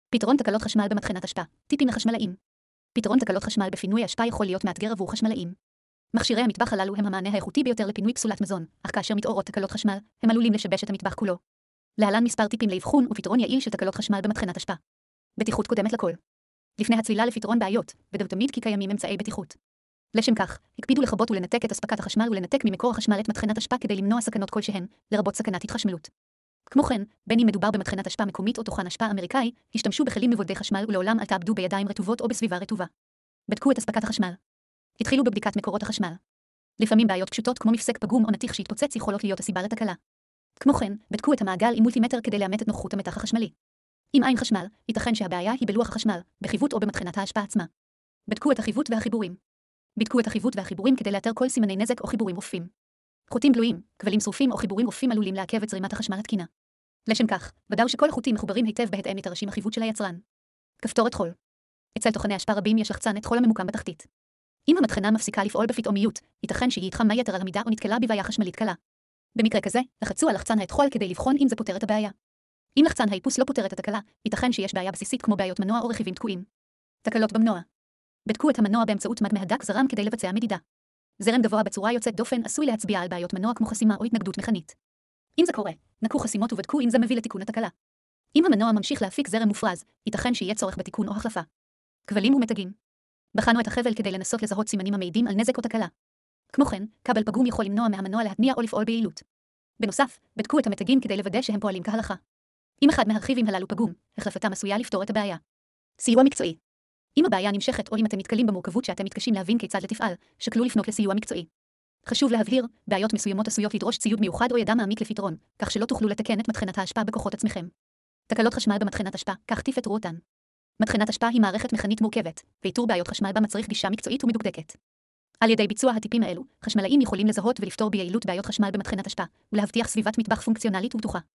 פתרון תקלות חשמל במטחנת אשפה. טיפים לחשמלאים. פתרון תקלות חשמל בפינוי אשפה יכול להיות מאתגר עבור חשמלאים. מכשירי המטבח הללו הם המענה האיכותי ביותר לפינוי פסולת מזון, אך כאשר מתעוררות תקלות חשמל, הם עלולים לשבש את המטבח כולו. להלן מספר טיפים לאבחון ופתרון יעיל של תקלות חשמל במטחנת אשפה. בטיחות קודמת לכל. לפני הצלילה לפתרון בעיות, בדעו תמיד כי קיימים אמצעי בטיחות. לשם כך, הקפידו לכבות ולנתק את אספקת החשמל ולנתק ממקור החשמל את מטחנת אשפה כדי למנוע סכנות כלשהן, לרבות סכנת התחשמלות. כמו כן, בין אם מדובר במטחנת אשפה מקומית או דוכן אשפה אמריקאי, השתמשו בכלים מבודדי חשמל ולעולם אל תעבדו בידיים רטובות או בסביבה רטובה. בדקו את אספקת החשמל. התחילו בבדיקת מקורות החשמל. לפעמים בעיות פשוטות כמו מפסק פגום או נתיך שהתפוצץ יכולות להיות הסיבה לתקלה. כמו כן, בדקו את המעגל עם מולטימטר כדי לאמת את נוחות המתח החשמלי. אם אין חשמל, ייתכן שהבעיה היא בלוח החשמל, בחיווט או במטחנת האשפה עצמה. בדקו את החיווט והחיבורים. בדקו את החיווט והחיבורים כדי לאתר כל סימני נזק או חיבורים רופפים. חוטים גלויים, כבלים שרופים או חיבורים רופפים עלולים לעכב את זרימת החשמל התקינה. לשם כך, ודאו שכל החוטים מחוברים היטב בהתאם לתרשים החיווט של היצרן. כפתורת חול. אצל טוחני אשפה רבים יש לחצן את חול הממוקם בתחתית. אם המטחנה מפסיקה לפעול בפתאומיות, ייתכן שהיא התחממה יתר על המידה או נתקלה בבעיה חשמלית קלה. במקרה כזה, לחצו על לחצן האתחול כדי לבחון אם זה פותר את הבעיה. אם לחצן האיפוס לא פותר את התקלה, ייתכן שיש בעיה בסיסית כמו בעיות מנוע או רכיבים תקועים. תקלות במנוע. בדקו את המנוע באמצעות מד מהדק זרם כדי לבצע מדידה. זרם גבוה בצורה יוצאת דופן עשוי להצביע על בעיות מנוע כמו חסימה או התנגדות מכנית. אם זה קורה, נקו חסימות ובדקו אם זה מביא לתיקון התקלה. אם המנוע ממשיך להפיק זרם מופרז, ייתכן שיהיה צורך בתיקון או החלפה. כבלים ומתגים. בחנו את החבל כדי לנסות לזהות סימנים המעידים על נזק או תקלה. כמו כן, כבל פגום יכול למנוע מהמנוע להתניע או לפעול ביעילות. בנוסף, בדקו את המתגים כדי לוודא שהם פועלים כהלכה. אם אחד מהרכיבים הללו פגום, החלפתם עשויה לפתור את הבעיה. סיוע מקצועי. אם הבעיה נמשכת או אם אתם נתקלים במורכבות שאתם מתקשים להבין כיצד לתפעל, שקלו לפנות לסיוע מקצועי. חשוב להבהיר, בעיות מסוימות עשויות לדרוש ציוד מיוחד או ידע מעמיק לפתרון, כך שלא תוכלו לתקן את מטחנת האשפה בכוחות עצמכם. תקלות חשמל במטחנת אשפה, כך תפתרו אותן. מטחנת אשפה היא מערכת מכנית מורכבת, ואיתור בעיות חשמל בה מצריך גישה מקצועית ומדוקדקת. על ידי ביצוע הטיפים האלו, חשמלאים יכולים לזהות ולפתור ביעילות בעיות חשמל במטחנת אשפה, ולהבטיח סביבת מטבח פונקציונלית ובטוחה.